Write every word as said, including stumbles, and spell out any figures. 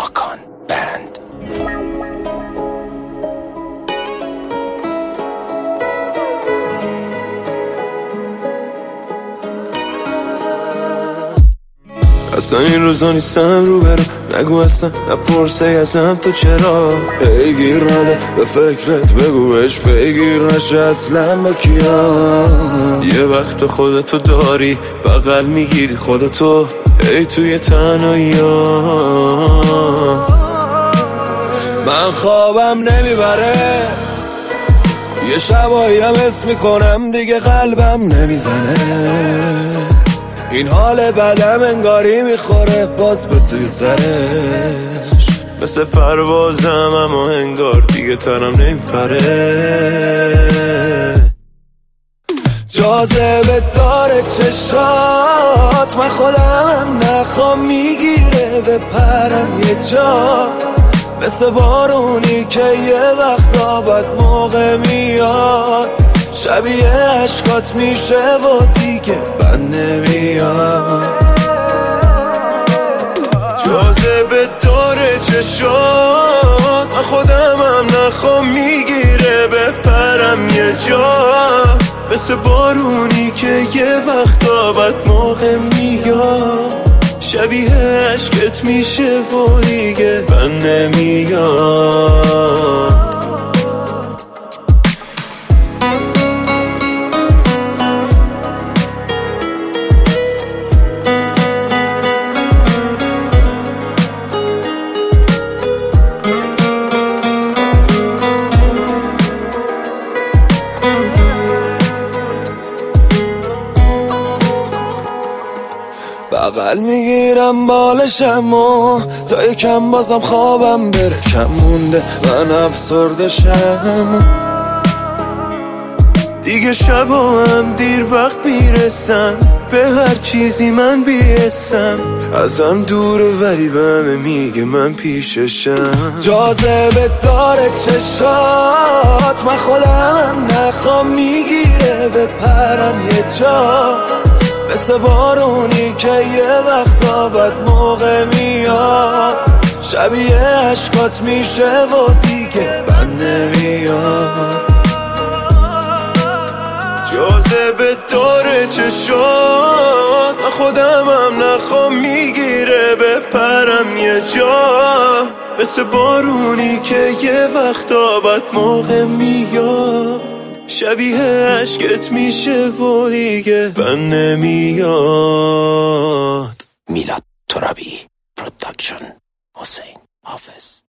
ماکان بند. اصلا این روزا نیستم رو برم، نگو اصلا نپرسه ازم تو چرا پیگیر نده به فکرت، بگوش پیگیر نشه اصلا با کیا. یه وقت خودتو داری بغل میگیری خودتو ای توی تنهایی ها. من خوابم نمیبره، یه شبایی هم حس میکنم دیگه قلبم نمیزنه. این حال بدم انگاری میخوره باز به توی سرش، مثل پروازم اما انگار دیگه تنم نمیپره. جاذبه داره چشات، من خودم نخوام میگیره به پرم یه جا، مثل بارونی که یه وقتا بد موقع میاد، شبیه عشقات میشه و دیگه بند نمیاد. جاذبه داره چشات، من خودم هم نخوام میگیره به پرم یه جا، مثل بارونی که یه وقتا بد موقع میاد، شبیه عشقت میشه و دیگه بند نمیاد. بغل میگیرم بالشم و تا یکم بازم خوابم بره، کم مونده من افسردشم دیگه. شبا هم دیر وقت میرسم به هر چیزی من بیستم، ازم دوره ولی به همه میگه من پیششم. جاذبه داره چشات، من خودم نخوام میگیره به پرم یه جا، مثل بارونی که یه وقتا بد موقع میاد، شبیه عشقات میشه و دیگه بند نمیاد. جاذبه داره چشات، من خودم هم نخوام میگیره به پرم یه جا، مثل بارونی که یه وقتا بد موقع میاد، شبیه عشقت میشه و دیگه بند نمیاد. میلاد ترابی پروداکشن، حسین حافظ.